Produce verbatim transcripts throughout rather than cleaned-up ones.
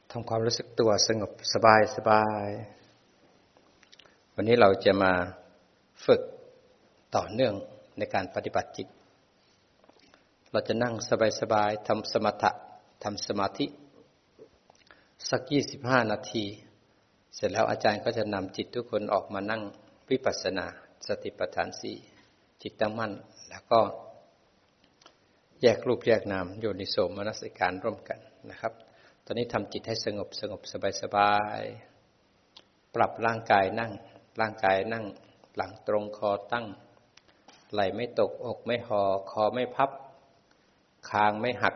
ทำความรู้สึกตัวสงบสบายสบายวันนี้เราจะมาฝึกต่อเนื่องในการปฏิบัติจิตเราจะนั่งสบายๆทำสมถะทำสมาธิสักยี่สิบห้านาทีเสร็จแล้วอาจารย์ก็จะนำจิตทุกคนออกมานั่งวิปัสสนาสติปัฏฐานสี่จิตตั้งมั่นแล้วก็แยกรูปแยกนามโยนิโสมนสิการร่วมกันนะครับตอนนี้ทำจิตให้สงบสงบสบายๆปรับร่างกายนั่งร่างกายนั่งหลังตรงคอตั้งไหล่ไม่ตกอกไม่ห่อคอไม่พับคางไม่หัก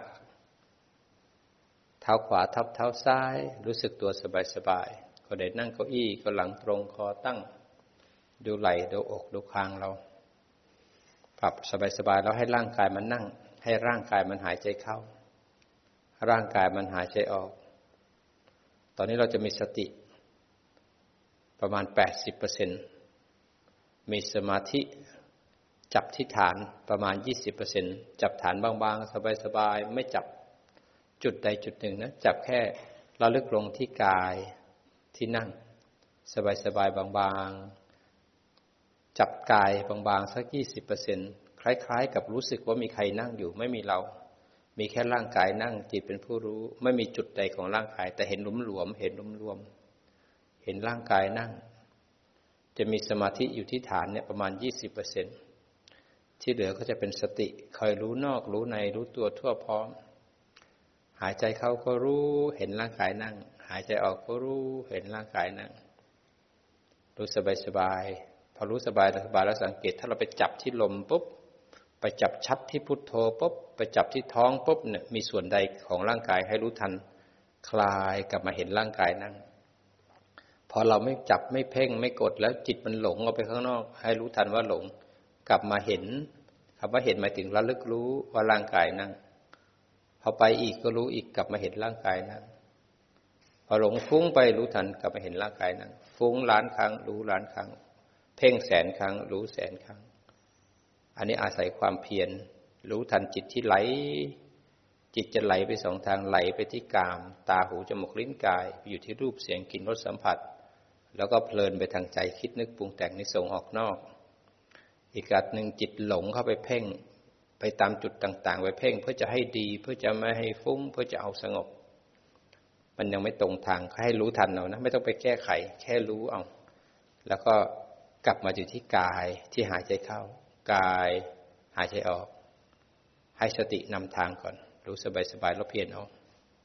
เท้าขวาทับเท้าซ้ายรู้สึกตัวสบายๆก็ได้นั่งเก้าอี้ก็หลังตรงคอตั้งดูไหล่ดูอกดูคางเราปรับสบายๆแล้วให้ร่างกายมันนั่งให้ร่างกายมันหายใจเข้าร่างกายมันหายใจออกตอนนี้เราจะมีสติประมาณ แปดสิบเปอร์เซ็นต์ มีสมาธิจับที่ฐานประมาณ ยี่สิบเปอร์เซ็นต์ จับฐานบางๆสบายๆไม่จับจุดใดจุดหนึ่งนะจับแค่ระลึกลงที่กายที่นั่งสบายๆบางๆจับกายบางๆสัก ยี่สิบเปอร์เซ็นต์ คล้ายๆกับรู้สึกว่ามีใครนั่งอยู่ไม่มีเรามีแค่ร่างกายนั่งจิตเป็นผู้รู้ไม่มีจุดใดของร่างกายแต่เห็นหลวมๆเห็นรวมๆเห็นร่างกายนั่งจะมีสมาธิอยู่ที่ฐานเนี่ยประมาณ ยี่สิบเปอร์เซ็นต์ ที่เหลือก็จะเป็นสติคอยรู้นอกรู้ในรู้ตัวทั่วพร้อมหายใจเข้าก็รู้เห็นร่างกายนั่งหายใจออกก็รู้เห็นร่างกายนั่งรู้สบายๆพอรู้สบายสบายแล้วสังเกตถ้าเราไปจับที่ลมปุ๊บไปจับชัดที่พุทโธปุ๊บไปจับที่ท้องปุ๊บเนี่ยมีส่วนใดของร่างกายให้รู้ทันคลายกลับมาเห็นร่างกายนั่งพอเราไม่จับไม่เพ่งไม่กดแล้วจิตมันหลงออกไปข้างนอกให้รู้ทันว่าหลงกลับมาเห็นคำว่าเห็นหมายถึงระลึกรู้ว่าร่างกายนั่งพอไปอีกก็รู้อีกกลับมาเห็นร่างกายนั่งพอหลงฟุ้งไปรู้ทันกลับมาเห็นร่างกายนั่งฟุ้งล้านครั้งรู้ล้านครั้งเพ่งแสนครั้งรู้แสนครั้งอันนี้อาศัยความเพียรรู้ทันจิตที่ไหลจิตจะไหลไปสองทางไหลไปที่กามตาหูจมูกลิ้นกายอยู่ที่รูปเสียงกลิ่นรสสัมผัสแล้วก็เพลินไปทางใจคิดนึกปรุงแต่งนิส่งออกนอกอีกอันหนึ่งจิตหลงเข้าไปเพ่งไปตามจุดต่างๆไปเพ่งเพื่อจะให้ดีเพื่อจะไม่ให้ฟุ้งเพื่อจะเอาสงบมันยังไม่ตรงทางให้รู้ทันเอานะไม่ต้องไปแก้ไขแค่รู้เอาแล้วก็กลับมาอยู่ที่กายที่หายใจเข้ากายหายใจออกให้สตินำทางก่อนรู้สบายๆแล้วเพียรเอา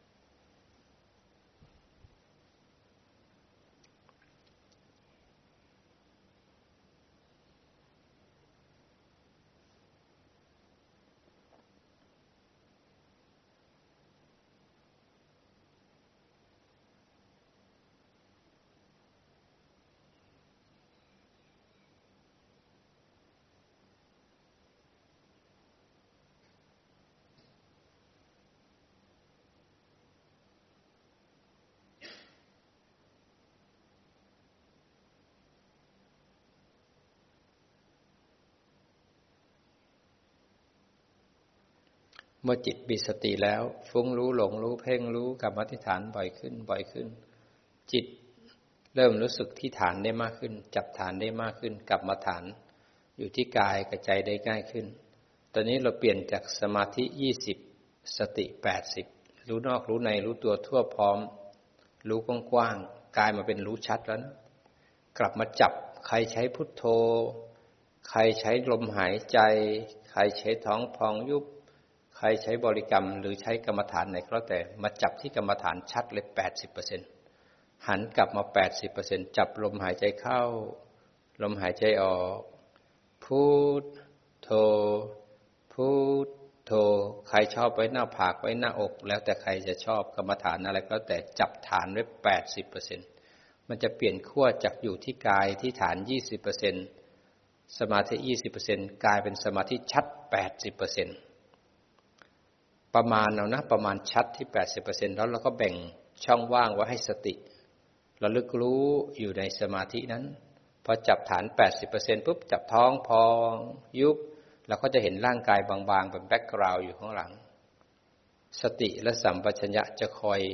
เมื่อจิตมีสติแล้วฟุ้งรู้หลงรู้เพ่งรู้กลับมาที่ฐานบ่อยขึ้นบ่อยขึ้นจิตเริ่มรู้สึกที่ฐานได้มากขึ้นจับฐานได้มากขึ้นกลับมาฐานอยู่ที่กายกับใจได้ง่ายขึ้นตอนนี้เราเปลี่ยนจากสมาธิยี่สิบสติแปดสิบรู้นอกรู้ในรู้ตัวทั่วพร้อมรู้กว้างๆกายมาเป็นรู้ชัดแล้วนะกลับมาจับใครใช้พุทโธใครใช้ลมหายใจใครใช้ท้องพองยุบใครใช้บริกรรมหรือใช้กรรมฐานไหนก็แล้วแต่มาจับที่กรรมฐานชัดเลย แปดสิบเปอร์เซ็นต์ หันกลับมา แปดสิบเปอร์เซ็นต์ จับลมหายใจเข้าลมหายใจออกพุทโธพุทโธใครชอบไว้หน้าผากไว้หน้าอกแล้วแต่ใครจะชอบกรรมฐานอะไรก็แล้วแต่จับฐานไว้ แปดสิบเปอร์เซ็นต์ มันจะเปลี่ยนขั้วจากอยู่ที่กายที่ฐาน ยี่สิบเปอร์เซ็นต์ สมาธิ ยี่สิบเปอร์เซ็นต์ กลายเป็นสมาธิชัด แปดสิบเปอร์เซ็นต์ประมาณเอานะประมาณชัดที่ แปดสิบเปอร์เซ็นต์ แล้วเราก็แบ่งช่องว่างไว้ให้สติระลึกรู้อยู่ในสมาธินั้นพอจับฐาน แปดสิบเปอร์เซ็นต์ ปุ๊บจับท้องพองยุบเราก็จะเห็นร่างกายบางๆเป็นแบ็คกราวด์อยู่ข้างหลังสติและสัมปชัญญะจะคอย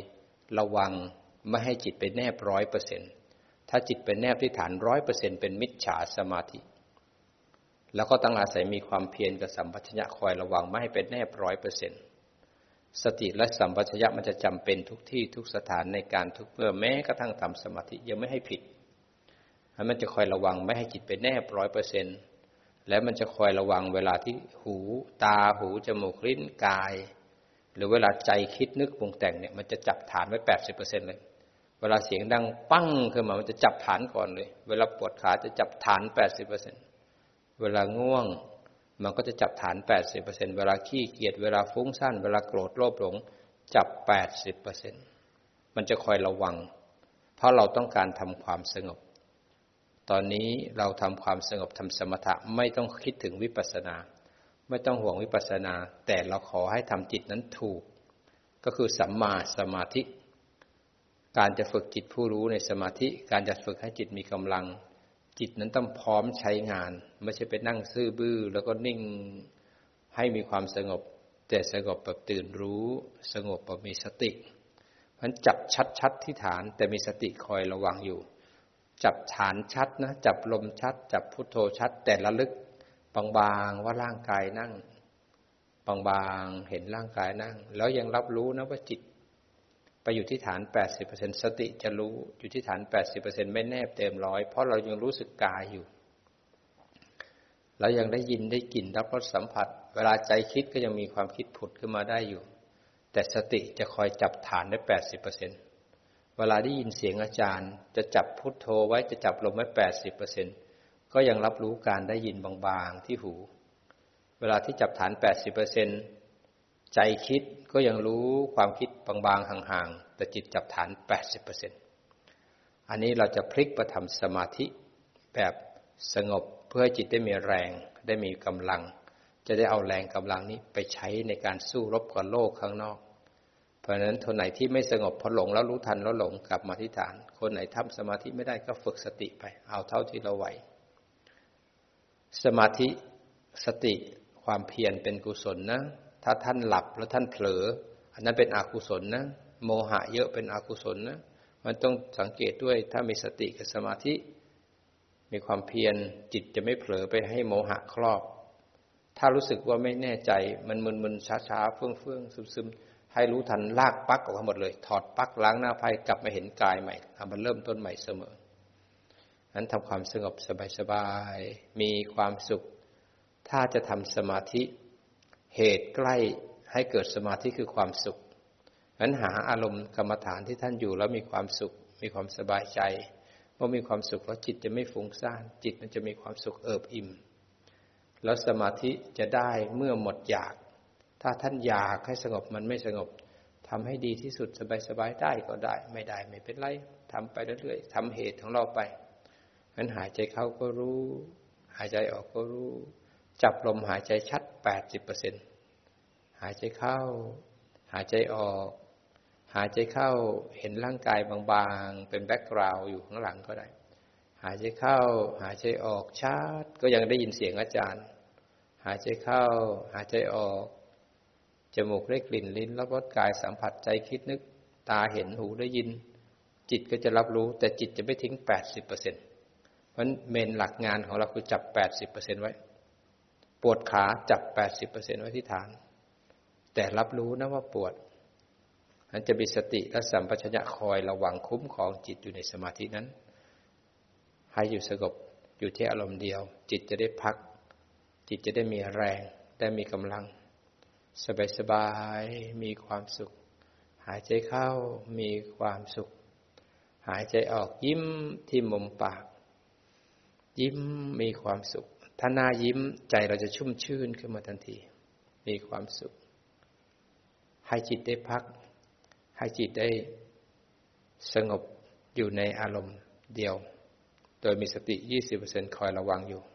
ระวังไม่ให้จิตไปแนบร้อยเปอร์เซ็นต์ถ้าจิตไปแนบที่ฐานร้อยเปอร์เซ็นต์เป็นมิจฉาสมาธิแล้วก็ต้องอาศัยมีความเพียรกับสัมปชัญญะคอยระวังไม่ให้เป็นแนบร้อยเปอร์เซ็นต์สติและสัมปชัญญะมันจะจำเป็นทุกที่ทุกสถานในการทุกเมื่อแม้กระทั่งทำสมาธิยังไม่ให้ผิดมันจะคอยระวังไม่ให้จิตไปแนบร้อยเปอร์เซ็นต์และมันจะคอยระวังเวลาที่หูตาหูจมูกลิ้นกายหรือเวลาใจคิดนึกปรุงแต่งเนี่ยมันจะจับฐานไว้ แปดสิบเปอร์เซ็นต์ เลยเวลาเสียงดังปั้งขึ้นมามันจะจับฐานก่อนเลยเวลาปวดขาจะจับฐาน แปดสิบเปอร์เซ็นต์ เวลาง่วงมันก็จะจับฐาน แปดสิบเปอร์เซ็นต์ เวลาขี้เกียจเวลาฟุ้งซ่านเวลาโกรธโลภหลงจับ แปดสิบเปอร์เซ็นต์ มันจะคอยระวังเพราะเราต้องการทำความสงบตอนนี้เราทำความสงบทำสมถะไม่ต้องคิดถึงวิปัสสนาไม่ต้องห่วงวิปัสสนาแต่เราขอให้ทำจิตนั้นถูกก็คือสัมมาสมาธิการจะฝึกจิตผู้รู้ในสมาธิการจะฝึกให้จิตมีกำลังจิตนั้นต้องพร้อมใช้งานไม่ใช่ไปนั่งซื่อบื้อแล้วก็นิ่งให้มีความสงบแต่สงบแบบตื่นรู้สงบแบบมีสติเพราะฉะนั้นจับชัดๆที่ฐานแต่มีสติคอยระวังอยู่จับฐานชัดนะจับลมชัดจับพุทโธชัดแต่ระลึกบางๆว่าร่างกายนั่งบางๆเห็นร่างกายนั่งแล้วยังรับรู้นะว่าจิตไปอยู่ที่ฐาน แปดสิบเปอร์เซ็นต์ สติจะรู้อยู่ที่ฐาน แปดสิบเปอร์เซ็นต์ ไม่แนบเต็มร้อยเพราะเรายังรู้สึกกายอยู่เรายังได้ยินได้กลิ่นรับรสสัมผัสเวลาใจคิดก็ยังมีความคิดผุดขึ้นมาได้อยู่แต่สติจะคอยจับฐานได้ แปดสิบเปอร์เซ็นต์ เวลาได้ยินเสียงอาจารย์จะจับพุทโธไว้จะจับลมไว้ แปดสิบเปอร์เซ็นต์ ก็ยังรับรู้การได้ยินบางๆที่หูเวลาที่จับฐาน แปดสิบเปอร์เซ็นต์ ใจคิดก็ยังรู้ความคิดบางๆห่างๆแต่จิตจับฐาน แปดสิบเปอร์เซ็นต์ อันนี้เราจะพลิกมาทำสมาธิแบบสงบเพื่อให้จิตได้มีแรงได้มีกำลังจะได้เอาแรงกำลังนี้ไปใช้ในการสู้รบกับโลกข้างนอกเพราะฉะนั้นคนไหนที่ไม่สงบพอหลงแล้วรู้ทันแล้วหลงกลับมาที่ฐานคนไหนทำสมาธิไม่ได้ก็ฝึกสติไปเอาเท่าที่เราไหวสมาธิสติความเพียรเป็นกุศลนะถ้าท่านหลับแล้วท่านเผลออันนั้นเป็นอกุศลนะโมหะเยอะเป็นอกุศลนะมันต้องสังเกตด้วยถ้ามีสติกับสมาธิมีความเพียรจิตจะไม่เผลอไปให้โมหะครอบถ้ารู้สึกว่าไม่แน่ใจมันมึนๆช้าๆเฟื่องๆซึมๆให้รู้ทันลากปลั๊กออกมาหมดเลยถอดปลั๊กล้างหน้าไพ่กลับมาเห็นกายใหม่ทำมันเริ่มต้นใหม่เสมอนั้นทำความสงบสบายๆมีความสุขถ้าจะทำสมาธิเหตุใกล้ให้เกิดสมาธิคือความสุขนั้นหาอารมณ์กรรมฐานที่ท่านอยู่แล้วมีความสุขมีความสบายใจเมื่อมีความสุขแล้วจิตจะไม่ฟุ้งซ่านจิตมันจะมีความสุขเอิบอิ่มแล้วสมาธิจะได้เมื่อหมดอยากถ้าท่านอยากให้สงบมันไม่สงบทำให้ดีที่สุดสบายๆได้ก็ได้ไม่ได้ไม่เป็นไรทำไปเรื่อยๆทำเหตุของเราไปงั้นหายใจเข้าก็รู้หายใจออกก็รู้จับลมหายใจชัด แปดสิบเปอร์เซ็นต์ หายใจเข้าหายใจออกหายใจเข้าเห็นร่างกายบางๆเป็นแบ็คกราวด์อยู่ข้างหลังก็ได้หายใจเข้าหายใจออกชัดก็ยังได้ยินเสียงอาจารย์หายใจเข้าหายใจออกจมูกได้กลิ่นลิ้นรับรสกายสัมผัสใจคิดนึกตาเห็นหูได้ยินจิตก็จะรับรู้แต่จิตจะไม่ทิ้ง แปดสิบเปอร์เซ็นต์ เพราะเมนหลักงานของเราคือจับ แปดสิบเปอร์เซ็นต์ ไว้ปวดขาจับ แปดสิบเปอร์เซ็นต์ ไว้ที่ฐานแต่รับรู้นะว่าปวดนั้นจะมีสติและสัมปชัญญะคอยระวังคุ้มครองจิตอยู่ในสมาธินั้นให้อยู่สงบอยู่ที่อารมณ์เดียวจิตจะได้พักจิตจะได้มีแรงได้มีกำลังสบายๆมีความสุขหายใจเข้ามีความสุขหายใจออกยิ้มที่มุมปากยิ้มมีความสุขถ้าหน้ายิ้มใจเราจะชุ่มชื่นขึ้นมาทันทีมีความสุขให้จิตได้พักให้จิตได้สงบอยู่ในอารมณ์เดียวโดยมีสติ ยี่สิบเปอร์เซ็นต์ คอยระวังอยู่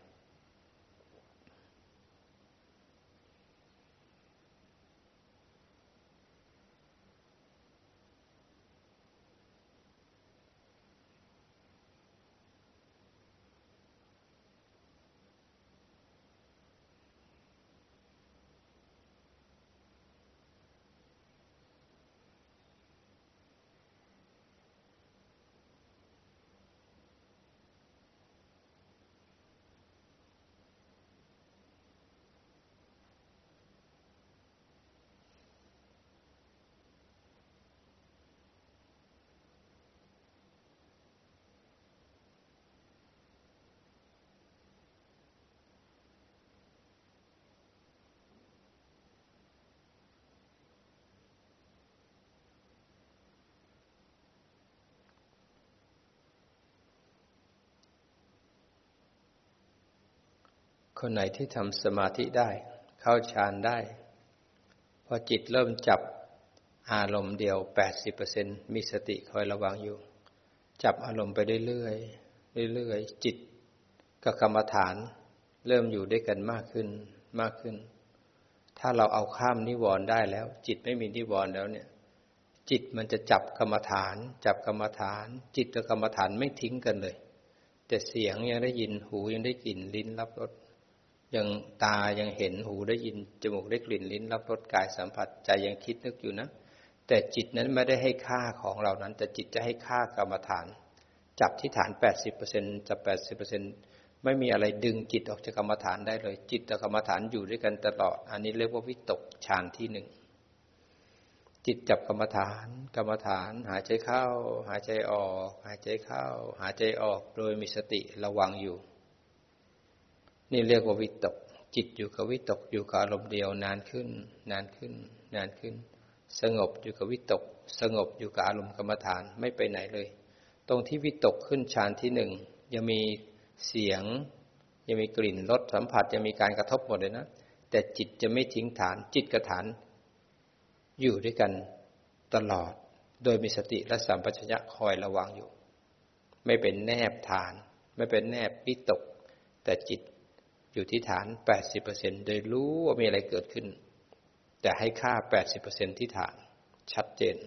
คนไหนที่ทำสมาธิได้เข้าฌานได้พอจิตเริ่มจับอารมณ์เดียว แปดสิบเปอร์เซ็นต์ มีสติคอยระวังอยู่จับอารมณ์ไปเรื่อยๆเรื่อยๆจิตกับกรรมฐานเริ่มอยู่ด้วยกันมากขึ้นมากขึ้นถ้าเราเอาข้ามนิวรณ์ได้แล้วจิตไม่มีนิวรณ์แล้วเนี่ยจิตมันจะจับกรรมฐานจับกรรมฐานจิตกับกรรมฐานไม่ทิ้งกันเลยแต่เสียงยังได้ยินหูยังได้กลิ่นลิ้นรับรสยังตายังเห็นหูได้ยินจมูกได้กลิ่นลิ้นรับรสกายสัมผัสใจยังคิดนึกอยู่นะแต่จิตนั้นไม่ได้ให้ค่าของเรานั้นแต่จิตจะให้ค่ากรรมฐานจับที่ฐาน แปดสิบเปอร์เซ็นต์ จับ แปดสิบเปอร์เซ็นต์ ไม่มีอะไรดึงจิตออกจากกรรมฐานได้เลยจิตกับกรรมฐานอยู่ด้วยกันตลอดอันนี้เรียกว่าวิตกฌานที่หนึ่งจิตจับกรรมฐานกรรมฐานหายใจเข้าหายใจออกหายใจเข้าหายใจออกโดยมีสติระวังอยู่นี่เรียกว่าวิตกจิตอยู่กับวิตกอยู่กับอารมณ์เดียวนานขึ้นนานขึ้นนานขึ้นสงบอยู่กับวิตกสงบอยู่กับอารมณ์กรรมฐานไม่ไปไหนเลยตรงที่วิตกขึ้นฌานที่หนึ่งยังมีเสียงยังมีกลิ่นรสสัมผัสยังมีการกระทบหมดเลยนะแต่จิตจะไม่ทิ้งฐานจิตกับฐานอยู่ด้วยกันตลอดโดยมีสติและสัมปชัญญะคอยระวังอยู่ไม่เป็นแนบฐานไม่เป็นแนบวิตกแต่จิตอยู่ที่ฐาน แปดสิบเปอร์เซ็นต์ โดยรู้ว่ามีอะไรเกิดขึ้นแต่ให้ค่า แปดสิบเปอร์เซ็นต์ ที่ฐานชัดเจน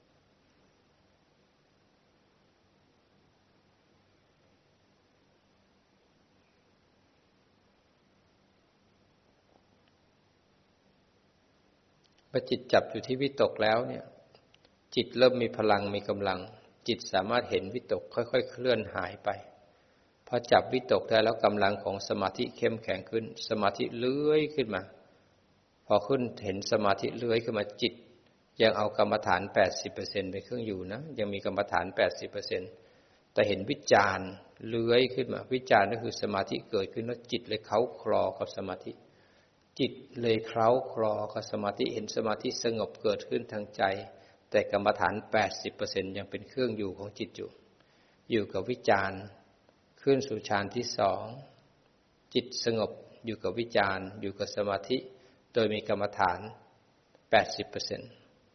พอจิตจับอยู่ที่วิตกแล้วเนี่ยจิตเริ่มมีพลังมีกำลังจิตสามารถเห็นวิตกค่อยๆเคลื่อนหายไปพอจับวิตกได้แล้วกำลังของสมาธิเข้มแข็งขึ้นสมาธิเลื้อยขึ้นมาพอขึ้นเห็นสมาธิเลื้อยขึ้นมาจิตยังเอากรรมฐาน แปดสิบเปอร์เซ็นต์ เป็นเครื่องอยู่นะยังมีกรรมฐาน แปดสิบเปอร์เซ็นต์ แต่เห็นวิจารณ์เลื้อยขึ้นมาวิจารณ์ก็คือสมาธิเกิดขึ้นแล้วจิตเลยเค้าคลอกับสมาธิจิตเลยเคล้าคลอกับสมาธิเห็นสมาธิสงบเกิดขึ้นทางใจแต่กรรมฐาน แปดสิบเปอร์เซ็นต์ ยังเป็นเครื่องอยู่ของจิตอยู่อยู่กับวิจารณ์ขึ้นสู่ฌานที่สองจิตสงบอยู่กับวิจารณ์อยู่กับสมาธิโดยมีกรรมฐาน แปดสิบเปอร์เซ็นต์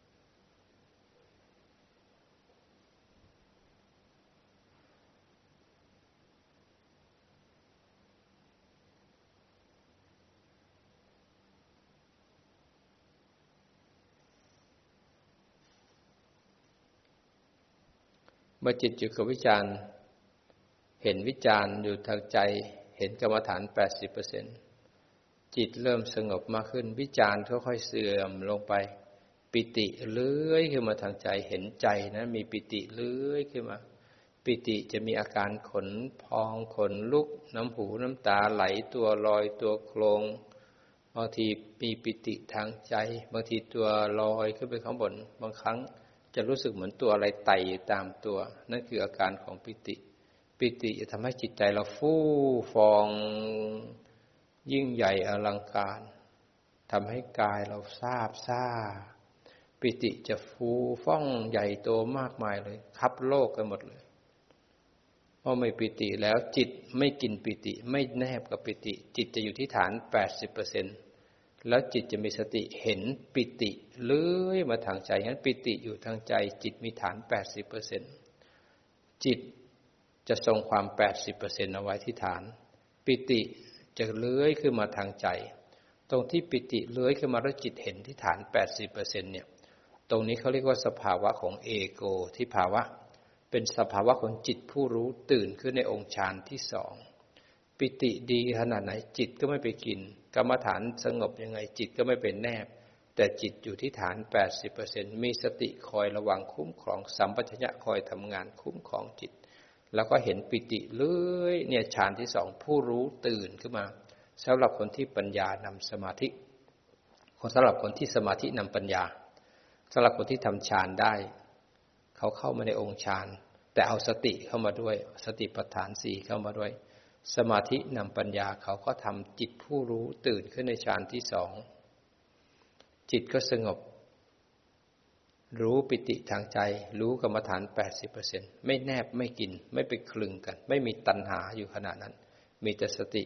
เมื่อจิตอยู่กับวิจารณ์เห็นวิจารณ์อยู่ทางใจเห็นกรรมฐาน แปดสิบเปอร์เซ็นต์ จิตเริ่มสงบมากขึ้นวิจารณ์ค่อยๆเสื่อมลงไปปิติเลื้อยขึ้นมาทางใจเห็นใจนะมีปิติเลื้อยขึ้นมาปิติจะมีอาการขนพองขนลุกน้ำหูน้ำตาไหลตัวลอยตัวโคลงบางทีมีปิติทางใจบางทีตัวลอยขึ้นไปข้างบนบางครั้งจะรู้สึกเหมือนตัวอะไรไต่ตามตัวนั่นคืออาการของปิติปิติจะทำให้จิตใจเราฟู่ฟองยิ่งใหญ่อลังการทำให้กายเราซาบซ่าปิติจะฟูฟ่องใหญ่โตมากมายเลยคับโลกกันหมดเลยเพราะไม่ปิติแล้วจิตไม่กินปิติไม่แนบกับปิติจิตจะอยู่ที่ฐาน แปดสิบเปอร์เซ็นต์ แล้วจิตจะมีสติเห็นปิติเลื้อยมาทางใจงั้นปิติอยู่ทางใจจิตมีฐาน แปดสิบเปอร์เซ็นต์ จิตจะทรงความ แปดสิบเปอร์เซ็นต์ เอาไว้ที่ฐานปิติจะเลื้อยขึ้นมาทางใจตรงที่ปิติเลื้อยขึ้นมาแล้วจิตเห็นที่ฐาน แปดสิบเปอร์เซ็นต์ เนี่ยตรงนี้เขาเรียกว่าสภาวะของเอโกที่ภาวะเป็นสภาวะของจิตผู้รู้ตื่นขึ้นในองค์ฌานที่สองปิติดีขนาดไหนจิตก็ไม่ไปกินกรรมฐานสงบยังไงจิตก็ไม่เป็นแนบแต่จิตอยู่ที่ฐาน แปดสิบเปอร์เซ็นต์ มีสติคอยระวังคุ้มครองสัมปชัญญะคอยทำงานคุ้มครองจิตแล้วก็เห็นปิติเลื้อยเนี่ยฌานที่สองผู้รู้ตื่นขึ้นมาสำหรับคนที่ปัญญานำสมาธิคนสำหรับคนที่สมาธินำปัญญาสำหรับคนที่ทำฌานได้เขาเข้ามาในองค์ฌานแต่เอาสติเข้ามาด้วยสติปัฏฐานสี่เข้ามาด้วยสมาธินำปัญญาเขาก็ทำจิตผู้รู้ตื่นขึ้นในฌานที่สองจิตก็สงบรู้ปิติทางใจรู้กรรมฐาน แปดสิบเปอร์เซ็นต์ ไม่แนบไม่กินไม่ไปคลึงกันไม่มีตัณหาอยู่ขณะนั้นมีแต่สติ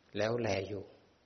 แล้วแลอยู่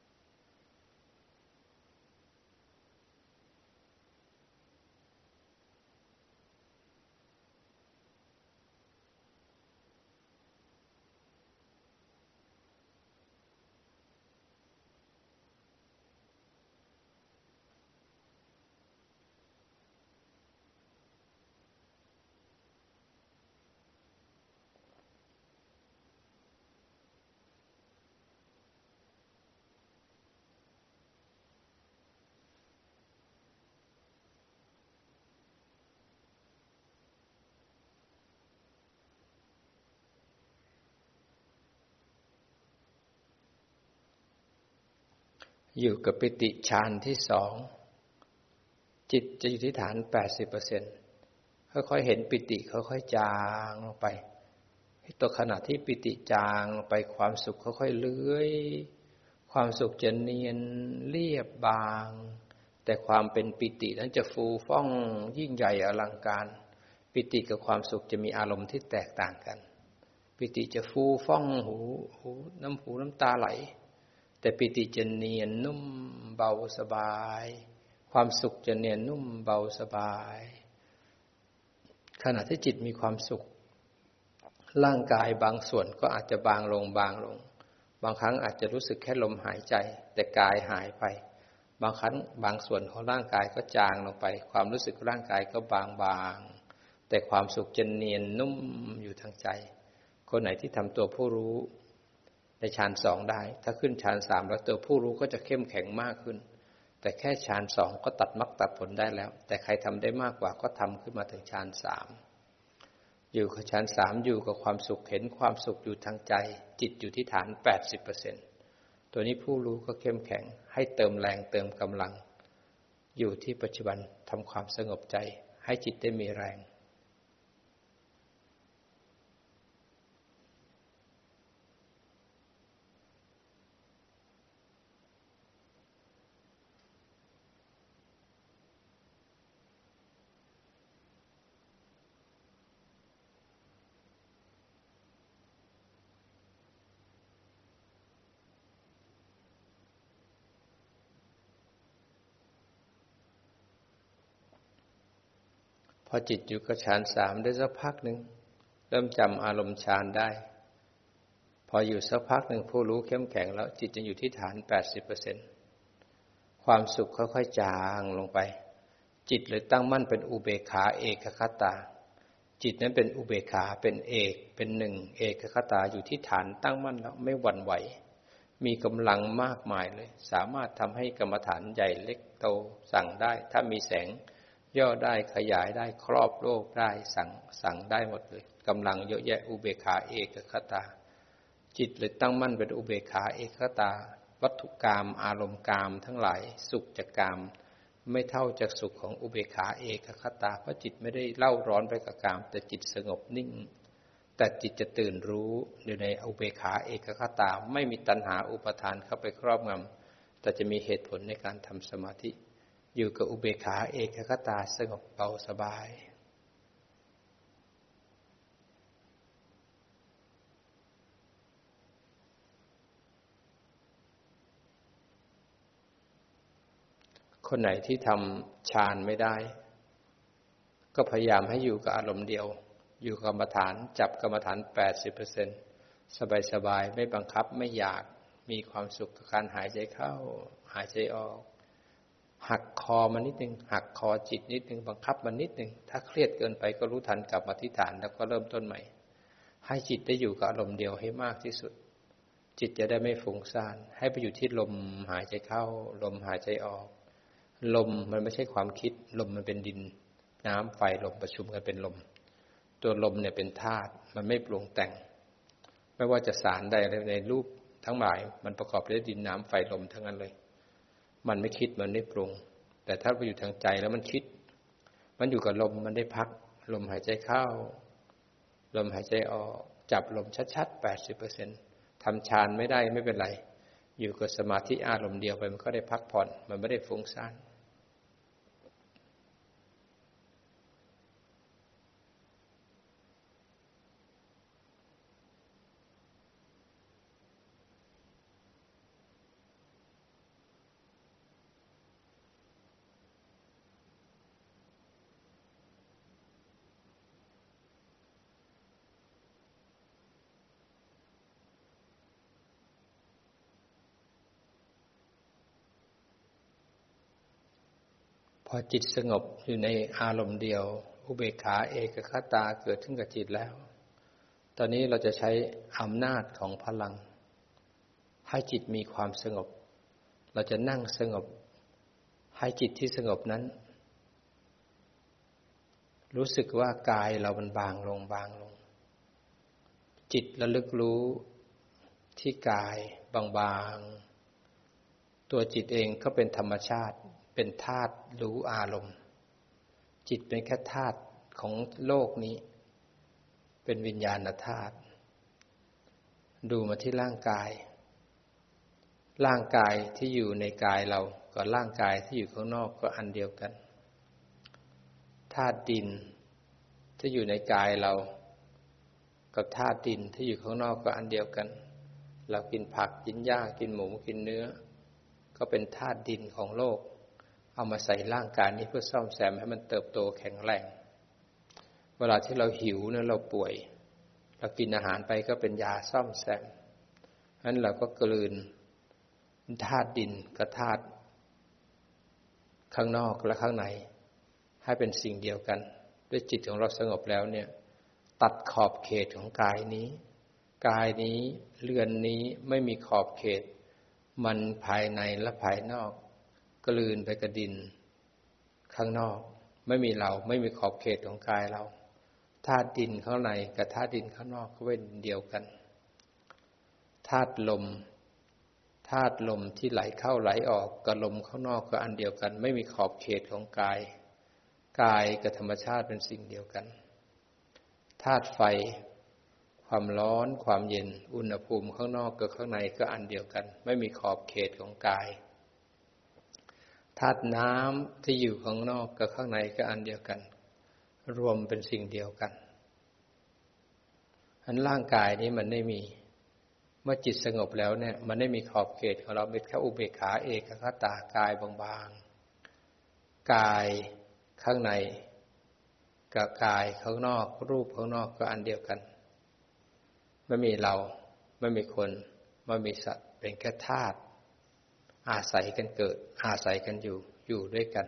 อยู่กับปิติฌานที่สองจิตจะอยู่ที่ฐาน แปดสิบเปอร์เซ็นต์ ค่อยๆเห็นปิติค่อยๆจางลงไปตัวขณะที่ปิติจางลงไปความสุขค่อยๆเลื้อยความสุขจะเนียนเรียบบางแต่ความเป็นปิตินั้นจะฟูฟ่องยิ่งใหญ่อลังการปิติกับความสุขจะมีอารมณ์ที่แตกต่างกันปิติจะฟูฟ่องหูหูน้ำหูน้ำตาไหลแต่ปิติจะเนียนนุ่มเบาสบายความสุขจะเนียนนุ่มเบาสบายขณะที่จิตมีความสุขร่างกายบางส่วนก็อาจจะบางลงบางลงบางครั้งอาจจะรู้สึกแค่ลมหายใจแต่กายหายไปบางครั้งบางส่วนของร่างกายก็จางลงไปความรู้สึกร่างกายก็บางบางแต่ความสุขจะเนียนนุ่มอยู่ทางใจคนไหนที่ทำตัวผู้รู้ในฌานสองได้ถ้าขึ้นฌานสามแล้วตัวผู้รู้ก็จะเข้มแข็งมากขึ้นแต่แค่ฌานสองก็ตัดมรรคตัดผลได้แล้วแต่ใครทำได้มากกว่าก็ทำขึ้นมาถึงฌานสามอยู่กับฌานสามอยู่กับความสุขเห็นความสุขอยู่ทางใจจิตอยู่ที่ฐาน แปดสิบเปอร์เซ็นต์ ตัวนี้ผู้รู้ก็เข้มแข็งให้เติมแรงเติมกำลังอยู่ที่ปัจจุบันทำความสงบใจให้จิตได้มีแรงพอจิตอยู่กับฌานสามได้สักพักหนึ่งเริ่มจำอารมณ์ฌานได้พออยู่สักพักหนึ่งผู้รู้เข้มแข็งแล้วจิตจะอยู่ที่ฐาน แปดสิบเปอร์เซ็นต์ ความสุขค่อยๆจางลงไปจิตเลยตั้งมั่นเป็นอุเบกขาเอกคตาจิตนั้นเป็นอุเบกขาเป็นเอกเป็นหนึ่งเอกคตาอยู่ที่ฐานตั้งมั่นแล้วไม่หวั่นไหวมีกำลังมากมายเลยสามารถทำให้กรรมฐานใหญ่เล็กโตสั่งได้ถ้ามีแสงย่อได้ขยายได้ครอบโลกได้สั่งสั่งได้หมดเลยกำลังเยอะแยะอุเบกขาเอกคตาจิตเลยตั้งมั่นเป็นอุเบกขาเอกคตาวัตถุกามอารมณ์กามทั้งหลายสุขจากกามไม่เท่าจากสุขของอุเบกขาเอกคตาเพราะจิตไม่ได้เล่าร้อนไปกับกามแต่จิตสงบนิ่งแต่จิตจะตื่นรู้อยู่ในอุเบกขาเอกคตาไม่มีตัณหาอุปาทานเข้าไปครอบงำแต่จะมีเหตุผลในการทำสมาธิอยู่กับอุเบกขาเอกคตาสงบเบาสบายคนไหนที่ทำฌานไม่ได้ก็พยายามให้อยู่กับอารมณ์เดียวอยู่กับกรรมฐานจับกรรมฐาน แปดสิบเปอร์เซ็นต์ สบายๆไม่บังคับไม่อยากมีความสุขกับการหายใจเข้าหายใจออกหักคอมันนิดนึงหักคอจิตนิดนึงบังคับมันนิดนึงถ้าเครียดเกินไปก็รู้ทันกลับมาที่ฐานแล้วก็เริ่มต้นใหม่ให้จิตได้อยู่กับอารมณ์เดียวให้มากที่สุดจิตจะได้ไม่ฟุ้งซ่านให้ไปอยู่ที่ลมหายใจเข้าลมหายใจออกลมมันไม่ใช่ความคิดลมมันเป็นดินน้ำไฟลมประชุมกันเป็นลมตัวลมเนี่ยเป็นธาตุมันไม่ปรุงแต่งไม่ว่าจะสารใดในรูปทั้งหลายมันประกอบด้วยดินน้ำไฟลมทั้งนั้นเลยมันไม่คิดมันไม่ปรุงแต่ถ้าไปอยู่ทางใจแล้วมันคิดมันอยู่กับลมมันได้พักลมหายใจเข้าลมหายใจออกจับลมชัดๆ แปดสิบเปอร์เซ็นต์ ทำฌานไม่ได้ไม่เป็นไรอยู่กับสมาธิอารมณ์เดียวไปมันก็ได้พักผ่อนมันไม่ได้ฟุ้งซ่านอจิตสงบอยู่ในอารมณ์เดียวอุเบกขาเอกคตาเกิดขึ้นกับจิตแล้วตอนนี้เราจะใช้อำนาจของพลังให้จิตมีความสงบเราจะนั่งสงบให้จิตที่สงบนั้นรู้สึกว่ากายเรามันบางลงบางลงจิตระลึกรู้ที่กายบางๆตัวจิตเองก็เป็นธรรมชาติเป็นธาตุรู้อารมณ์จิตเป็นแค่ธาตุของโลกนี้เป็นวิญญาณธาตุดูมาที่ร่างกายร่างกายที่อยู่ในกายเรากับร่างกายที่อยู่ข้างนอกก็อันเดียวกันธาตุดินที่อยู่ในกายเรากับธาตุดินที่อยู่ข้างนอกก็อันเดียวกันเรากินผักกินหญ้ากินหมูกินเนื้อก็เป็นธาตุดินของโลกเอามาใส่ร่างกายนี้เพื่อซ่อมแซมให้มันเติบโตแข็งแรงเวลาที่เราหิวเนี่ยเราป่วยเรากินอาหารไปก็เป็นยาซ่อมแซมฉะนั้นเราก็กลืนธาตุดินกับธาตุข้างนอกและข้างในให้เป็นสิ่งเดียวกันด้วยจิตของเราสงบแล้วเนี่ยตัดขอบเขตของกายนี้กายนี้เรือนนี้ไม่มีขอบเขตมันภายในและภายนอกกลืนไปกับดินข้างนอกไม่มีเราไม่มีขอบเขตของกายเราธาตุดินข้างในกับธาตุดินข้างนอกก็เป็นเดียวกันธาตุลมธาตุลมที่ไหลเข้าไหลออกกับลมข้างนอกก็อันเดียวกันไม่มีขอบเขตของกายกายกับธรรมชาติเป็นสิ่งเดียวกันธาตุไฟความร้อนความเย็นอุณหภูมิข้างนอกกับข้างในก็อันเดียวกันไม่มีขอบเขตของกายธาตุน้ำที่อยู่ข้างนอกกับข้างในก็อันเดียวกันรวมเป็นสิ่งเดียวกันอันร่างกายนี้มันไม่มีเมื่อจิตสงบแล้วเนี่ยมันไม่มีขอบเขตของเราเป็นแค่อุเบกขาเอกคตากายบางๆกายข้างในกับกายข้างนอกรูปข้างนอกก็อันเดียวกันไม่มีเราไม่มีคนไม่มีสัตว์เป็นแค่ธาตุอาศัยกันเกิดอาศัยกันอยู่อยู่ด้วยกัน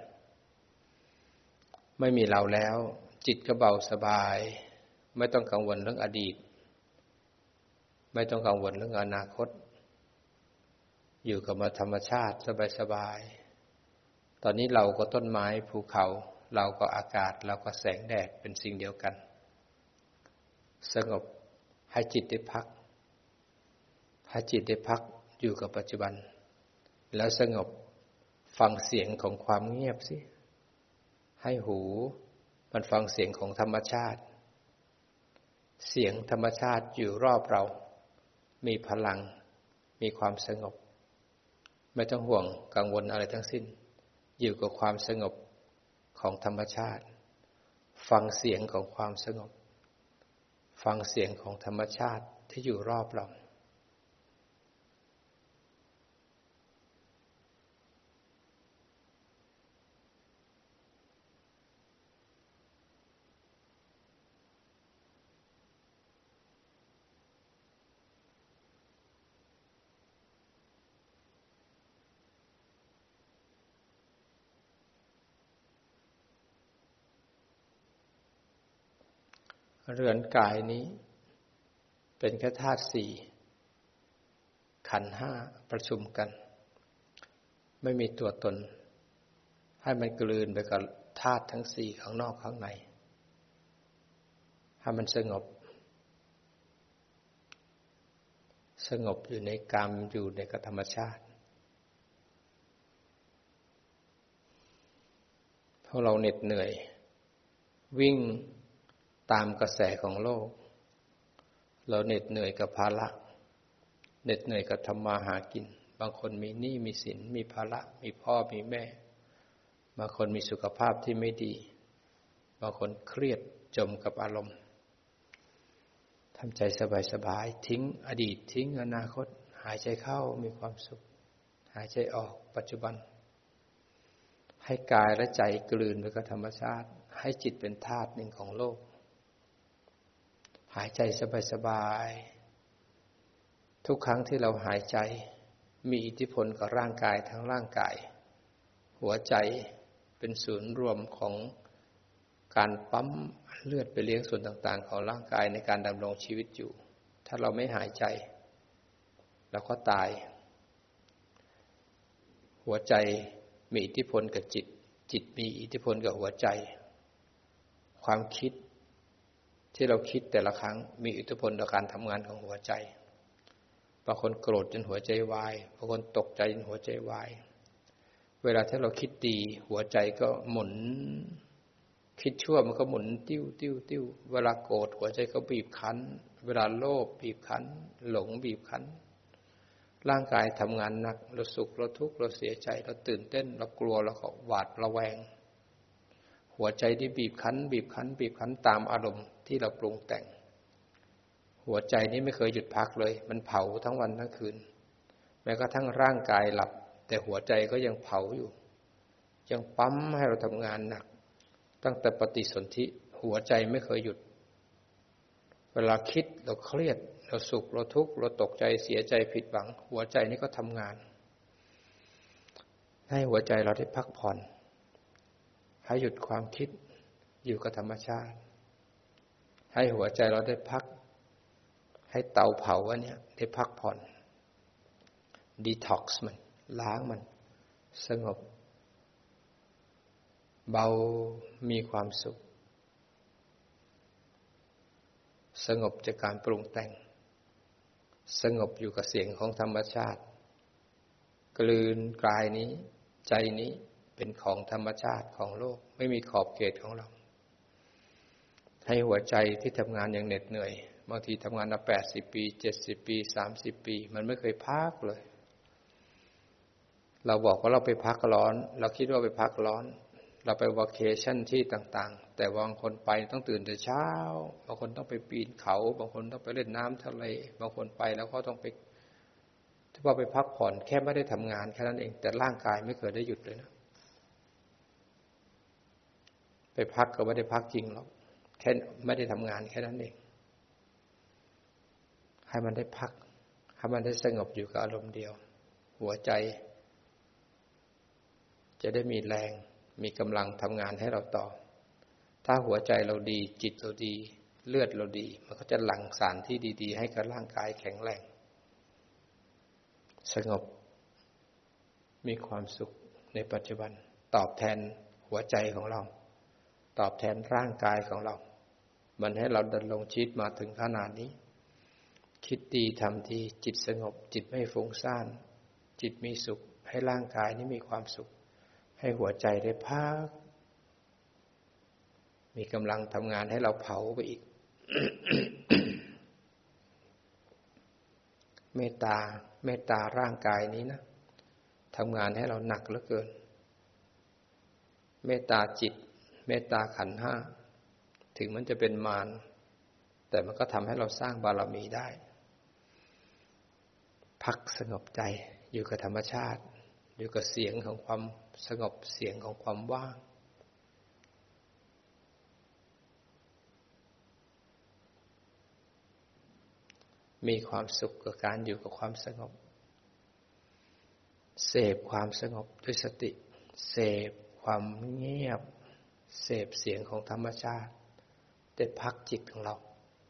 ไม่มีเราแล้วจิตก็เบาสบายไม่ต้องกังวลเรื่องอดีตไม่ต้องกังวลเรื่องอนาคตอยู่กับธรรมชาติสบายๆตอนนี้เราก็ต้นไม้ภูเขาเราก็อากาศเราก็แสงแดดเป็นสิ่งเดียวกันสงบให้จิตได้พักให้จิตได้พักอยู่กับปัจจุบันแล้วสงบฟังเสียงของความเงียบสิให้หูมันฟังเสียงของธรรมชาติเสียงธรรมชาติอยู่รอบเรามีพลังมีความสงบไม่ต้องห่วงกังวลอะไรทั้งสิ้นอยู่กับความสงบของธรรมชาติฟังเสียงของความสงบฟังเสียงของธรรมชาติที่อยู่รอบเราเรือนกายนี้เป็นแค่ธาตุสี่ขันธ์ห้าประชุมกันไม่มีตัวตนให้มันกลืนไปกับธาตุทั้งสี่ข้างนอกข้างในให้มันสงบสงบอยู่ในกรรมอยู่ในธรรมชาติเพราะเราเหน็ดเหนื่อยวิ่งตามกระแสของโลกเราเหน็ดเหนื่อยกับภาระเหน็ดเหนื่อยกับทำมาหากินบางคนมีหนี้มีสินมีภาระมีพ่อมีแม่บางคนมีสุขภาพที่ไม่ดีบางคนเครียดจมกับอารมณ์ทำใจสบายๆทิ้งอดีตทิ้งอนาคตหายใจเข้ามีความสุขหายใจออกปัจจุบันให้กายและใจกลืนไปกับธรรมชาติให้จิตเป็นธาตุหนึ่งของโลกหายใจสบายๆทุกครั้งที่เราหายใจมีอิทธิพลกับร่างกายทั้งร่างกายหัวใจเป็นศูนย์รวมของการปั๊มเลือดไปเลี้ยงส่วนต่างๆของร่างกายในการดำรงชีวิตอยู่ถ้าเราไม่หายใจเราก็ตายหัวใจมีอิทธิพลกับจิตจิตมีอิทธิพลกับหัวใจความคิดที่เราคิดแต่ละครั้งมีอิทธิพลต่อการทำงานของหัวใจบางคนโกรธจนหัวใจวายบางคนตกใจจนหัวใจวายเวลาที่เราคิดดีหัวใจก็หมุนคิดชั่วมันก็หมุนติ้วติ้วติ้วเวลาโกรธหัวใจก็บีบคั้นเวลาโลภบีบคั้นหลงบีบคั้นร่างกายทำงานหนักเราสุขเราทุกข์เราเสียใจเราตื่นเต้นเรากลัวเราก็หวาดระแวงหัวใจที่บีบคั้นบีบคั้นบีบคั้นตามอารมณ์ที่เราปรุงแต่งหัวใจนี้ไม่เคยหยุดพักเลยมันเผาทั้งวันทั้งคืนแม้กระทั่งร่างกายหลับแต่หัวใจก็ยังเผาอยู่ยังปั๊มให้เราทำงานหนักตั้งแต่ปฏิสนธิหัวใจไม่เคยหยุดเวลาคิดเราเครียดเราสุขเราทุกข์เราตกใจเสียใจผิดหวังหัวใจนี้ก็ทำงานให้หัวใจเราได้พักผ่อนให้หยุดความคิดอยู่กับธรรมชาติให้หัวใจเราได้พักให้เตาเผาอันนี้ได้พักผ่อนดีท็อกซ์มันล้างมันสงบเบามีความสุขสงบจากการปรุงแต่งสงบอยู่กับเสียงของธรรมชาติกลืนกายนี้ใจนี้เป็นของธรรมชาติของโลกไม่มีขอบเขตของเราให้หัวใจที่ทำงานอย่างเหน็ดเหนื่อยบางทีทำงานมาแปดสิบปีเจ็ดสิบปีสามสิบปีมันไม่เคยพักเลยเราบอกว่าเราไปพักร้อนเราคิดว่าไปพักร้อนเราไปวาเคชั่นที่ต่างๆแต่บางคนไปต้องตื่นแต่เช้าบางคนต้องไปปีนเขาบางคนต้องไปเล่นน้ำทะเลบางคนไปแล้วก็ต้องไปที่ว่าไปพักผ่อนแค่ไม่ได้ทำงานแค่นั้นเองแต่ร่างกายไม่เคยได้หยุดเลยนะไปพักก็ไม่ได้พักจริงหรอกแค่ไม่ได้ทำงานแค่นั้นเองให้มันได้พักให้มันได้สงบอยู่กับอารมณ์เดียวหัวใจจะได้มีแรงมีกำลังทำงานให้เราต่อถ้าหัวใจเราดีจิตเราดีเลือดเราดีมันก็จะหลั่งสารที่ดีๆให้กับร่างกายแข็งแรงสงบมีความสุขในปัจจุบันตอบแทนหัวใจของเราตอบแทนร่างกายของเรามันให้เราดำรงชีวิตมาถึงขนาดนี้คิดดีทำดีจิตสงบจิตไม่ฟุ้งซ่านจิตมีสุขให้ร่างกายนี้มีความสุขให้หัวใจได้พักมีกำลังทำงานให้เราเผาไปอีก เมตตาเมตตาร่างกายนี้นะทำงานให้เราหนักเหลือเกินเมตตาจิตเมตตาขันธ์ห้าถึงมันจะเป็นมารแต่มันก็ทำให้เราสร้างบารมีได้พักสงบใจอยู่กับธรรมชาติอยู่กับเสียงของความสงบเสียงของความว่างมีความสุขกับการอยู่กับความสงบเสพความสงบด้วยสติเสพความเงียบเสพเสียงของธรรมชาติได้พักจิตของเรา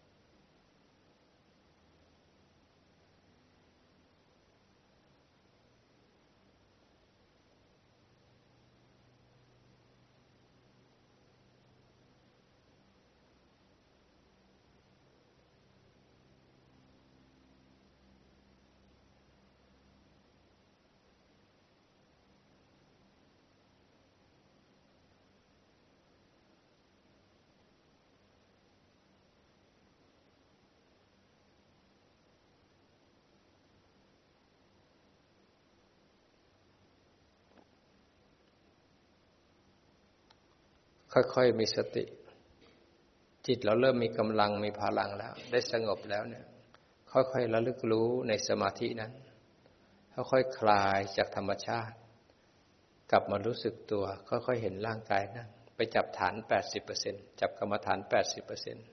ค่อยๆมีสติจิตเราเริ่มมีกำลังมีพลังแล้วได้สงบแล้วเนี่ยค่อยๆระลึกรู้ในสมาธินั้นค่อยๆคลายจากธรรมชาติกลับมารู้สึกตัวค่อยๆเห็นร่างกายนั่งไปจับฐาน แปดสิบเปอร์เซ็นต์ จับกรรมฐาน แปดสิบเปอร์เซ็นต์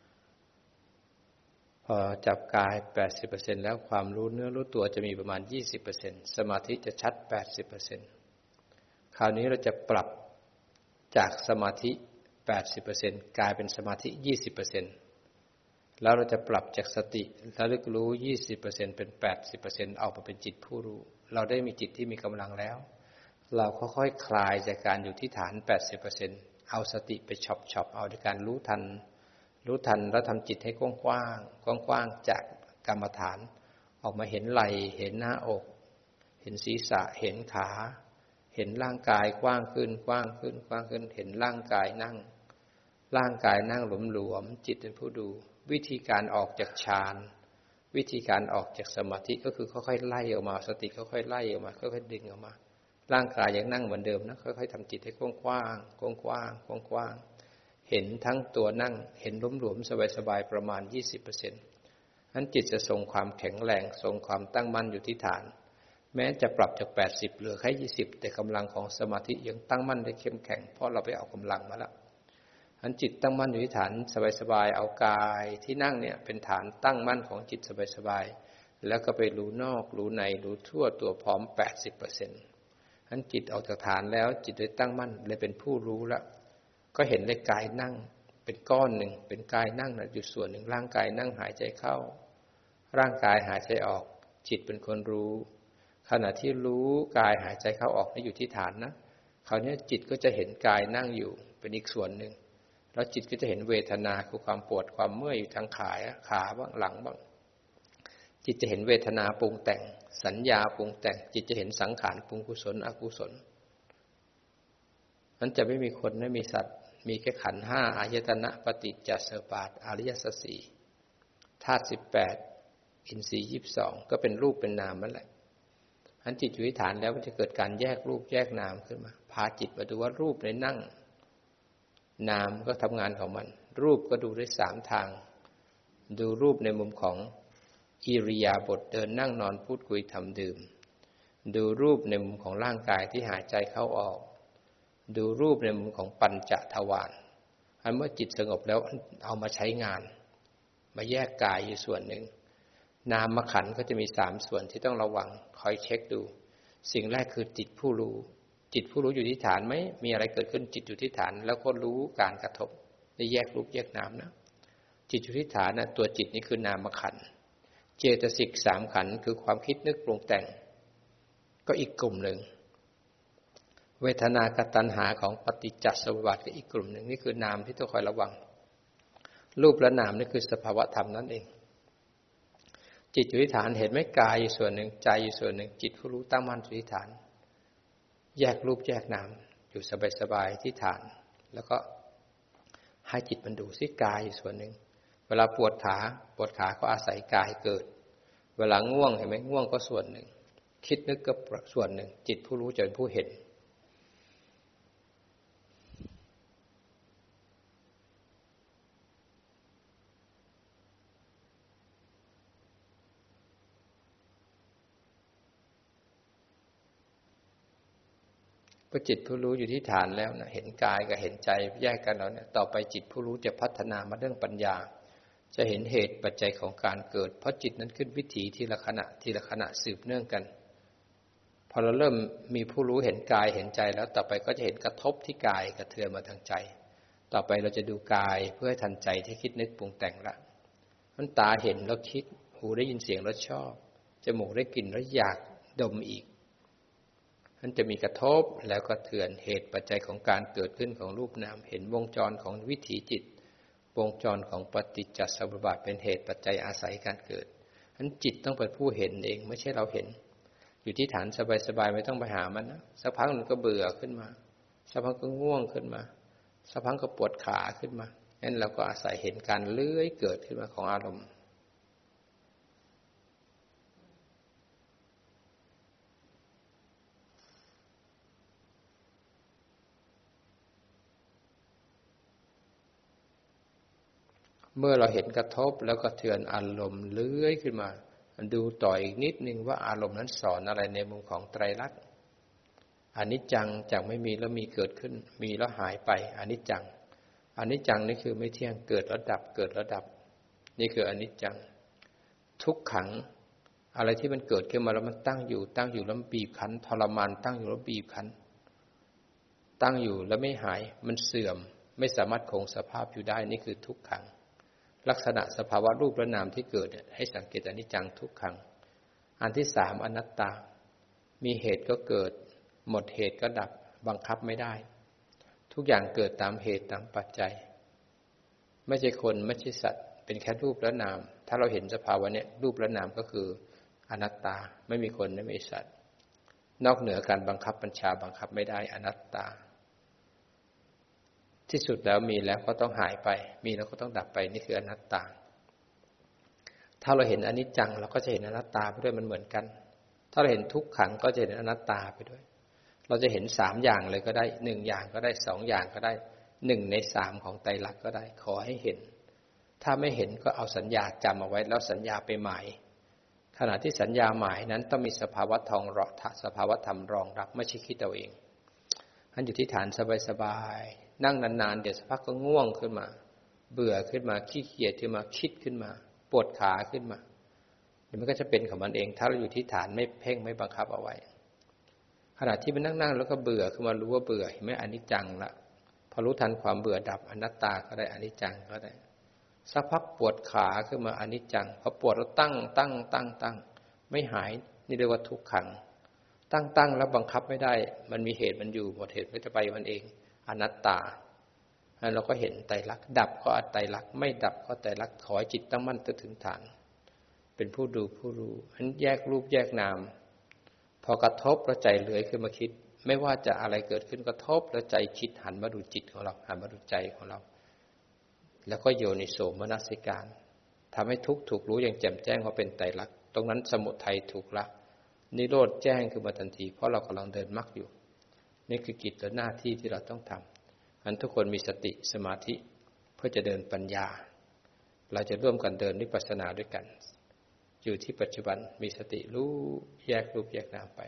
พอจับกาย แปดสิบเปอร์เซ็นต์ แล้วความรู้เนื้อรู้ตัวจะมีประมาณ ยี่สิบเปอร์เซ็นต์ สมาธิจะชัด แปดสิบเปอร์เซ็นต์ คราวนี้เราจะปรับจากสมาธิ แปดสิบเปอร์เซ็นต์ กลายเป็นสมาธิ ยี่สิบเปอร์เซ็นต์ แล้วเราจะปรับจากสติระลึกรู้ ยี่สิบเปอร์เซ็นต์ เป็น แปดสิบเปอร์เซ็นต์ ออกมาเป็นจิตผู้รู้เราได้มีจิตที่มีกำลังแล้วเราค่อยๆคลายจากการอยู่ที่ฐาน แปดสิบเปอร์เซ็นต์ เอาสติไปช็อปๆเอาในการรู้ทันรู้ทันแล้วทำจิตให้กว้างๆกว้างๆจากกรรมฐานออกมาเห็นไหล่เห็นหน้าอกเห็นศีรษะเห็นขาเห็นร่างกายกว้างขึ้นกว้างขึ้นกว้างขึ้นเห็นร่างกายนั่งร่างกายนั่งหลวมๆจิตเป็นผู้ดูวิธีการออกจากฌานวิธีการออกจากสมาธิก็คือค่อยๆไล่ออกมาสติค่อยๆไล่ออกมาค่อยๆดึงออกมาร่างกายยังนั่งเหมือนเดิมนะค่อยๆทำจิตให้กว้างๆกว้างๆกว้างๆเห็นทั้งตัวนั่งเห็นหลวมๆสบายๆประมาณ ยี่สิบเปอร์เซ็นต์ นั้นจิตจะทรงความแข็งแรงทรงความตั้งมั่นอยู่ที่ฐานแม้จะปรับจากแปดสิบเหลือแค่ยี่สิบแต่กำลังของสมาธิยังตั้งมั่นได้เข้มแข็งเพราะเราไปเอากำลังมาแล้วนั้นจิตตั้งมั่นอยู่ที่ฐานสบายๆเอากายที่นั่งเนี่ยเป็นฐานตั้งมั่นของจิตสบายๆแล้วก็ไปรู้นอกรู้ในรู้ทั่วตัวพร้อม แปดสิบเปอร์เซ็นต์ นั้นจิตออกจากฐานแล้วจิตได้ตั้งมั่นเลยเป็นผู้รู้แล้วก็เห็นเลยกายนั่งเป็นก้อนหนึ่งเป็นกายนั่งนะอยู่ส่วนหนึ่งร่างกายนั่งหายใจเข้าร่างกายหายใจออกจิตเป็นคนรู้ขณะที่รู้กายหายใจเข้าออกนี่อยู่ที่ฐานนะคราวนี้จิตก็จะเห็นกายนั่งอยู่เป็นอีกส่วนหนึ่งแล้วจิตก็จะเห็นเวทนาคือความปวดความเมื่อยอยู่ทางขาขาบ้างหลังบ้างจิตจะเห็นเวทนาปรุงแต่งสัญญาปรุงแต่งจิตจะเห็นสังขารปรุงกุศลอกุศลนั้นจะไม่มีคนไม่มีสัตว์มีแค่ขันธ์ห้าอายตนะปฏิจจสมุปบาทอริยสัจสี่ธาตุสิบแปดอินทรีย์ยี่สิบสองก็เป็นรูปเป็นนามนั่นแหละอันจิตอยู่ที่ฐานแล้วมันจะเกิดการแยกรูปแยกนามขึ้นมาพาจิตมาดูว่ารูปในนั่งนามก็ทำงานของมันรูปก็ดูได้สามทางดูรูปในมุมของอิริยาบถเดินนั่งนอนพูดคุยทำดื่มดูรูปในมุมของร่างกายที่หายใจเข้าออกดูรูปในมุมของปัญจทวารอันเมื่อจิตสงบแล้วเอามาใช้งานมาแยกกายอยู่ส่วนหนึ่งนามขันธ์ก็จะมีสามส่วนที่ต้องระวังคอยเช็คดูสิ่งแรกคือจิตผู้รู้จิตผู้รู้อยู่ที่ฐานไหมมีอะไรเกิดขึ้นจิตอยู่ที่ฐานแล้วก็รู้การกระทบได้แยกรูปแยกนามนะจิตอยู่ที่ฐานนะตัวจิตนี่คือนามขันธ์เจตสิกสามขันธ์คือความคิดนึกปรุงแต่งก็อีกกลุ่มหนึ่งเวทนากับตัณหาของปฏิจจสมุปบาทก็อีกกลุ่มหนึ่งนี่คือนามที่ต้องคอยระวังรูปและนามนี่คือสภาวะธรรมนั่นเองจิตอยู่ที่ฐานเห็นไหมกายอยู่ส่วนหนึ่งใจอยู่ส่วนหนึ่งจิตผู้รู้ตั้งมั่นอยู่ที่ฐานแยกรูปแยกนามอยู่สบายๆที่ฐานแล้วก็ให้จิตมันดูซิกายอยู่ส่วนหนึ่งเวลาปวดขาปวดขาก็อาศัยกายเกิดเวลาง่วงเห็นไหมง่วงก็ส่วนหนึ่งคิดนึกก็ส่วนหนึ่งจิตผู้รู้จะเป็นผู้เห็นพอจิตผู้รู้อยู่ที่ฐานแล้วนะเห็นกายกับเห็นใจแยกกันแล้วเนี่ยต่อไปจิตผู้รู้จะพัฒนามาเรื่องปัญญาจะเห็นเหตุปัจจัยของการเกิดเพราะจิตนั้นขึ้นวิถีทีละขณะทีละขณะสืบเนื่องกันพอเราเริ่มมีผู้รู้เห็นกายเห็นใจแล้วต่อไปก็จะเห็นกระทบที่กายกระเทือนมาทางใจต่อไปเราจะดูกายเพื่อให้ทันใจที่คิดนึกปรุงแต่งละมันตาเห็นแล้วคิดหูได้ยินเสียงแล้วชอบจมูกได้กลิ่นแล้วอยากดมอีกมันจะมีกระทบแล้วก็เทือนเหตุปัจจัยของการเกิดขึ้นของรูปนามเห็นวงจรของวิถีจิตวงจรของปฏิจจสมุปบาทเป็นเหตุปัจจัยอาศัยการเกิดฉะนั้นจิตต้องเป็นผู้เห็นเองไม่ใช่เราเห็นอยู่ที่ฐานสบายๆไม่ต้องไปหามันนะสักพักมันก็เบื่อขึ้นมาสักพักก็ง่วงขึ้นมาสักพักก็ปวดขาขึ้นมางั้นเราก็อาศัยเห็นการเลื้อยเกิดขึ้นมาของอารมณ์เมื่อเราเห็นกระทบแล้วก็เทือนอารมณ์เลื้อยขึ้นมาดูต่ออีกนิดนึงว่าอารมณ์นั้นสอนอะไรในมุมของไตรลักษณ์อนิจจังจากไม่มีแล้วมีเกิดขึ้นมีแล้วหายไปอนิจจังอนิจจังนี่คือไม่เที่ยงเกิดแล้วดับเกิดแล้วดับนี่คืออนิจจังทุกขังอะไรที่มันเกิดขึ้นมาแล้วมันตั้งอยู่ตั้งอยู่แล้วบีบคั้นทรมานตั้งอยู่แล้วบีบคั้นตั้งอยู่แล้วไม่หายมันเสื่อมไม่สามารถคงสภาพอยู่ได้นี่คือทุกขังลักษณะสภาวะรูปและนามที่เกิดเนี่ยให้สังเกตอนิจจังทุกขังอันที่สามอนัตตามีเหตุก็เกิดหมดเหตุก็ดับบังคับไม่ได้ทุกอย่างเกิดตามเหตุตามปัจจัยไม่ใช่คนไม่ใช่สัตว์เป็นแค่รูปและนามถ้าเราเห็นสภาวะเนี่ยรูปและนามก็คืออนัตตาไม่มีคนไม่มีสัตว์นอกเหนือการบังคับบัญชาบังคับไม่ได้อนัตตาที่สุดแล้วมีแล้วก็ต้องหายไปมีแล้วก็ต้องดับไปนี่คืออนัตตาถ้าเราเห็นอนิจจังเราก็จะเห็นอนัตตาไปด้วยมันเหมือนกันถ้าเราเห็นทุกขังก็จะเห็นอนัตตาไปด้วยเราจะเห็นสามอย่างเลยก็ได้หนึ่งอย่างก็ได้สองอย่างก็ได้หนึ่งในสามของไตรลักษณ์ก็ได้ขอให้เห็นถ้าไม่เห็นก็เอาสัญญาจำเอาไว้แล้วสัญญาไปหมายขณะที่สัญญาหมายนั้นต้องมีสภาวะทองรอสภาวะธรรมรองรับไม่ใช่คิดเอาเองอันอยู่ที่ฐานสบายๆนั่งนานๆเดี๋ยวสักพักก็ง่วงขึ้นมาเบื่อขึ้นมาขี้เกียจขึ้นมาคิดขึ้นมาปวดขาขึ้นมาเดี๋ยวมันก็จะเป็นของมันเองถ้าเราอยู่ที่ฐานไม่เพ่งไม่บังคับเอาไว้ขณะที่มันนั่งๆแล้วก็เบื่อขึ้นมารู้ว่าเบื่อเห็นไหมอนิจจังละพอรู้ทันความเบื่อดับอนัตตาก็ได้อนิจจังก็ได้สักพักปวดขาขึ้นมาอนิจจังพอปวดเราตั้งตั้งตั้งตั้งไม่หายนี่เรียกว่าทุกขังตั้งตั้งแล้วบังคับไม่ได้มันมีเหตุมันอยู่หมดเหตุมันจะไปมันเองอนัตตาแล้วเราก็เห็นไตรลักษณ์ดับก็ไตรลักษณ์ไม่ดับก็ไตรลักษณ์ขอให้จิตตั้งมั่นถึงฐานเป็นผู้ดูผู้รู้อันแยกรูปแยกนามพอกระทบแล้วใจเลื้อยขึ้นมาคิดไม่ว่าจะอะไรเกิดขึ้นกระทบแล้วใจคิดหันมาดูจิตของเราหันมาดูใจของเราแล้วก็โยนิโสมนสิการทำให้ทุกข์ถูกรู้อย่างแจ่มแจ้งว่าเป็นไตรลักษณ์ตรงนั้นสมุทัยถูกละนิโรธแจ้งขึ้นมาทันทีเพราะเรากำลังเดินมรรคอยู่นี่คือกิจและหน้าที่ที่เราต้องทำอันทุกคนมีสติสมาธิเพื่อจะเดินปัญญาเราจะร่วมกันเดินวิปัสสนาด้วยกันอยู่ที่ปัจจุบันมีสติรู้แยกรูปแยกนามไป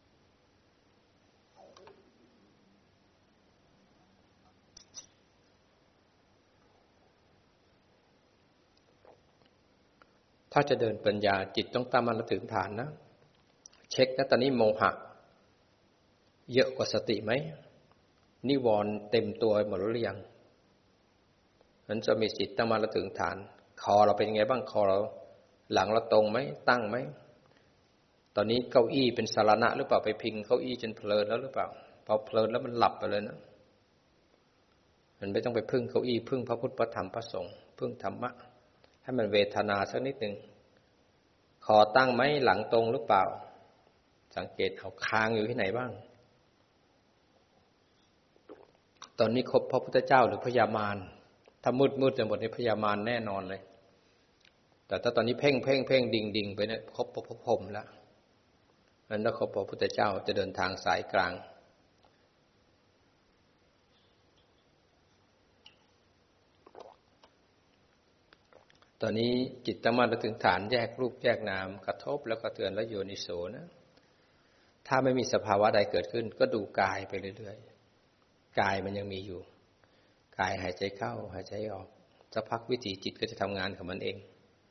ถ้าจะเดินปัญญาจิตต้องตั้งมั่นถึงฐานนะเช็คนะตอนนี้โมหะเยอะกว่าสติไหมนิวรณ์เต็มตัวหมดหรือยังนั้นจะมีจิตตั้งมั่นถึงฐานคอเราเป็นยังไงบ้างคอเราหลังเราตรงไหมตั้งไหมตอนนี้เก้าอี้เป็นสารณะหรือเปล่าไปพิงเก้าอี้จนเพลินแล้วหรือเปล่าพอเพลินแล้วมันหลับไปเลยนะมันไม่ต้องไปพึ่งเก้าอี้พึ่งพระพุทธพระธรรมพระสงฆ์พึ่งธรรมะให้มันเวทนาสักนิดหนึ่งคอตั้งไหมหลังตรงหรือเปล่าสังเกตเอาคางอยู่ที่ไหนบ้างตอนนี้คบพระพุทธเจ้าหรือพญามารถ้ามืดมืดจะหมดในพญามารแน่นอนเลยแต่ถ้าตอนนี้เพ่งเพ่งเพ่งดิ่งดิ่งไปเนี่ยครบพระพรหมแล้วนั้นถ้าครบพระพุทธเจ้าจะเดินทางสายกลางตอนนี้จิตตั้งมั่นถึงฐานแยกรูปแยกนามกระทบแล้วก็เตือนแล้วโยนิโสนะถ้าไม่มีสภาวะใดเกิดขึ้นก็ดูกายไปเรื่อยๆกายมันยังมีอยู่กายหายใจเข้าหายใจออกสักพักวิถีจิตก็จะทำงานของมันเอง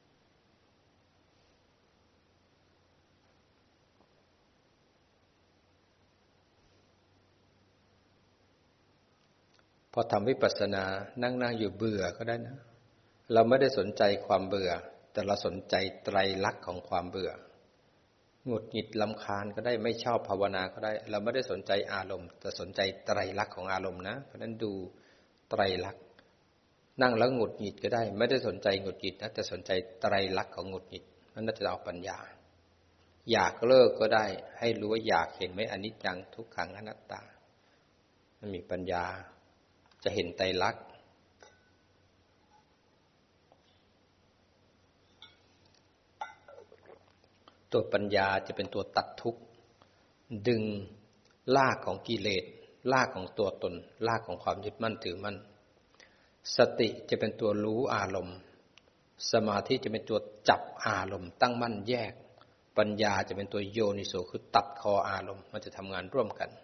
พอทำวิปัสสนานั่งๆอยู่เบื่อก็ได้นะเราไม่ได้สนใจความเบื่อแต่เราสนใจไตรลักษณ์ของความเบื่อหงุดหงิดรำคาญก็ได้ไม่ชอบภาวนาก็ได้เราไม่ได้สนใจอารมณ์แต่สนใจไตรลักษณ์ของอารมณ์นะเพราะนั้นดูไตรลักษณ์นั่งแล้วหงุดหงิดก็ได้ไม่ได้สนใจหงุดหงิดนะแต่สนใจไตรลักษณ์ของหงุดหงิดนั่นจะเอาปัญญาอยากเลิกก็ได้ให้รู้ว่าอยากเห็นไหมอนิจจังทุกขังอนัตตามันมีปัญญาจะเห็นไตรลักษณ์ตัวปัญญาจะเป็นตัวตัดทุกข์ดึงรากของกิเลสรากของตัวตนรากของความยึดมั่นถือมั่นสติจะเป็นตัวรู้อารมณ์สมาธิจะเป็นตัวจับอารมณ์ตั้งมั่นแยกปัญญาจะเป็นตัวโยนิโสคือตัดคออารมณ์มันจะทำงานร่วมกัน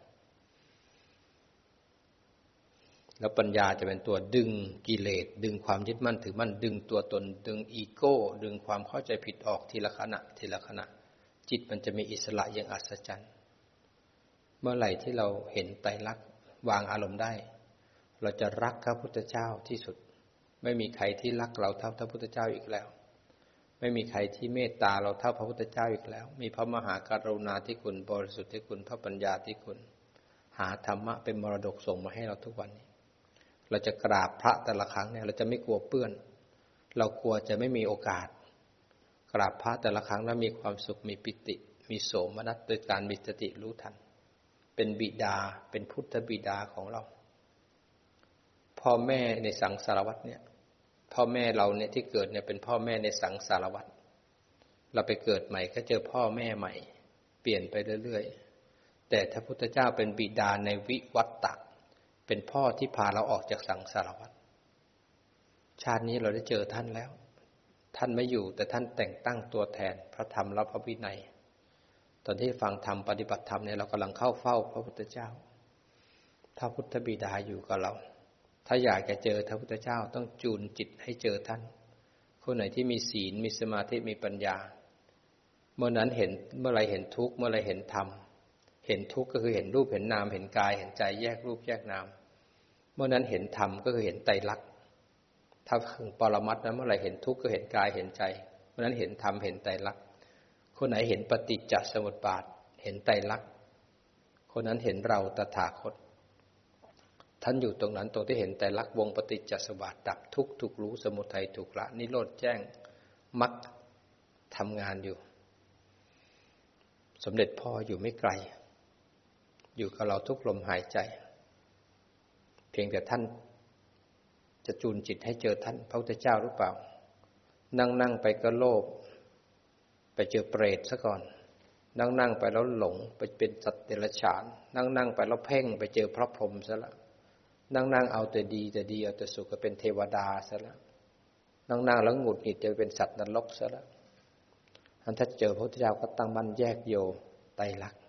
แล้วปัญญาจะเป็นตัวดึงกิเลสดึงความยึดมั่นถือมั่นดึงตัวตนดึงอีโก้ดึงความเข้าใจผิดออกทีละขณะทีละขณะจิตมันจะมีอิสระอย่างอัศจรรย์เมื่อไหร่ที่เราเห็นไตรลักษณ์วางอารมณ์ได้เราจะรักพระพุทธเจ้าที่สุดไม่มีใครที่รักเราเท่าพระพุทธเจ้าอีกแล้วไม่มีใครที่เมตตาเราเท่าพระพุทธเจ้าอีกแล้วมีพระมหากรุณาธิคุณบริสุทธิ์ธิคุณพระปัญญาธิคุณหาธรรมะเป็นมรดกส่งมาให้เราทุกวันนี้เราจะกราบพระแต่ละครั้งเนี่ยเราจะไม่กลัวเปื้อนเรากลัวจะไม่มีโอกาสกราบพระแต่ละครั้งแล้วมีความสุขมีปิติมีโสมนัสโดยการมีสติรู้ทันเป็นบิดาเป็นพุทธบิดาของเราพ่อแม่ในสังสารวัฏเนี่ยพ่อแม่เราเนี่ยที่เกิดเนี่ยเป็นพ่อแม่ในสังสารวัฏเราไปเกิดใหม่ก็เจอพ่อแม่ใหม่เปลี่ยนไปเรื่อยๆแต่พระพุทธเจ้าเป็นบิดาในวิวัฏฏะเป็นพ่อที่พาเราออกจากสังสารวัฏชาตินี้เราได้เจอท่านแล้วท่านไม่อยู่แต่ท่านแต่งตั้งตัวแทนพระธรรมและพระวินัยตอนที่ฟังธรรมปฏิบัติธรรมเนี่ยเรากำลังเข้าเฝ้าพระพุทธเจ้าพระพุทธบิดาอยู่กับเราถ้าอยากจะเจอพระพุทธเจ้าต้องจูนจิตให้เจอท่านคนไหนที่มีศีลมีสมาธิมีปัญญาเมื่อนั้นเห็นเมื่อไรเห็นทุกข์เมื่อไรเห็นธรรมเห็นทุกข์ก็คือเห็นรูปเห็นนามเห็นกายเห็นใจแยกรูปแยกนามเมื่อนั้นเห็นธรรมก็คือเห็นไตรลักษณ์ถ้าถึงปรมัตถ์นั้นเมื่อไรเห็นทุกข์ก็เห็นกายเห็นใจเมื่อนั้นเห็นธรรมเห็นไตรลักษณ์คนไหนเห็นปฏิจจสมุปบาทเห็นไตรลักษณ์คนนั้นเห็นเราตถาคตท่านอยู่ตรงนั้นตรงที่เห็นไตรลักษณ์วงปฏิจจสมุปบาทดับทุกข์ถูกรู้สมุทัยถูกละนิโรธแจ้งมรรคทำงานอยู่สมเด็จพ่ออยู่ไม่ไกลอยู่กับเราทุกลมหายใจเพียงแต่ท่านจะจูนจิตให้เจอท่านพระพุทธเจ้าหรือเปล่านั่งนั่งไปก็โลภไปเจอเปรตซะก่อนนั่งนั่งไปแล้วหลงไปเป็นสัตว์เดรัจฉานนั่งนั่งไปแล้วเพ่งไปเจอพระพรหมซะละนั่งนั่งเอาแต่ดีแต่ดีเอาแต่สุขก็เป็นเทวดาซะละนั่งนั่งแล้วหงุดหงิดจะเป็นสัตว์นรกซะละท่านถ้าเจอพระพุทธเจ้าก็ตั้งมั่นแยกโยไตรลักษณ์